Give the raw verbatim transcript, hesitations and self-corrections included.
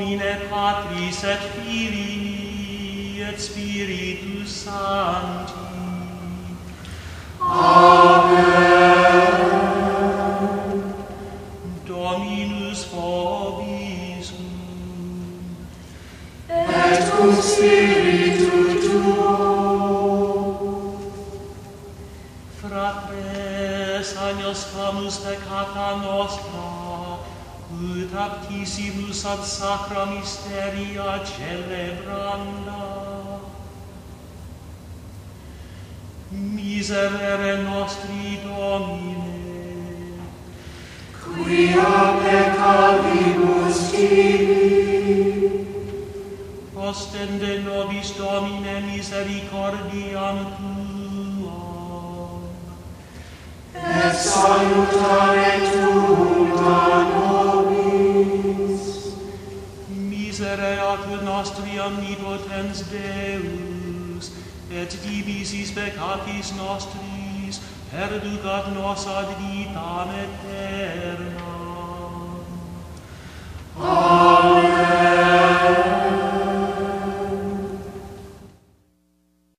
nomine Patris et Filii et Spiritus Sancti. Amen. Dominus vobiscum. Et cum spiritu tuo. Fratres, agnoscamus peccata nostra, ut aptissimus ad sacra mysteria celebranda. Miserere nostri Domine, quia peccavibus tibi. Ostende nobis Domine misericordiam tuam. Et salutare tuum a nobis. Misereat nostri omnipotens Deus, et divisis peccatis nostris, perducat nos ad vitam aeterna.